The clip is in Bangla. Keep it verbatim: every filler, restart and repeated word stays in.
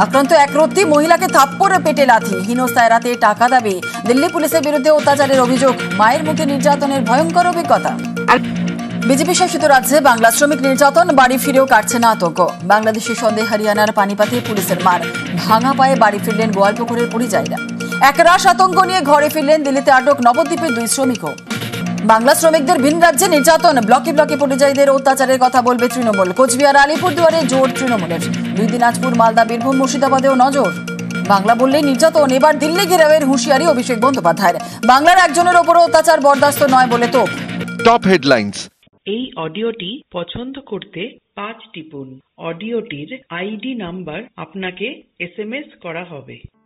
আক্রান্ত এক রত্তি মহিলাকে থাপ্পড়ে পেটে লাথি, হেনস্থা এড়াতে টাকা দাবি। দিল্লি পুলিশের বিরুদ্ধে অত্যাচারের অভিযোগ, মায়ের মুখে নির্যাতনের ভয়ঙ্কর অভিজ্ঞতা। বিজেপি শাসিত রাজ্যে বাংলা শ্রমিক নির্যাতন, বাড়ি ফিরেও কাটছে না আতঙ্ক। বাংলাদেশের সন্দেহে হরিয়ানার পানিপাতে পুলিশের মার, ভাঙা পায়ে বাড়ি ফিরলেন গোয়ালপুকুরের পরিযায়ীরা। একরাশ আতঙ্ক নিয়ে ঘরে ফিরলেন দিল্লিতে আটক নবদ্বীপের দুই শ্রমিকও। বাংলা শ্রমিকদের ভিন রাজ্যে নির্যাতন, ব্লকে ব্লকে পরিযায়ীদের অত্যাচারের কথা বলবে তৃণমূল। কোচবিহার আলিপুরদুয়ারে জোর তৃণমূলের, দুই দিনাজপুর মালদা বীরভূম মুর্শিদাবাদেও নজর। বাংলা বললেই নির্যাতন, এবার দিল্লি ঘেরাওয়ের হুঁশিয়ারি অভিষেক বন্দ্যোপাধ্যায়ের। বাংলার একজনের ওপরও অত্যাচার বরদাস্ত নয় বলে তো। Top headlines. এই অডিওটি পছন্দ করতে পাঁচ টিপুন। অডিওটির আইডি নাম্বার আপনাকে এসএমএস করা হবে।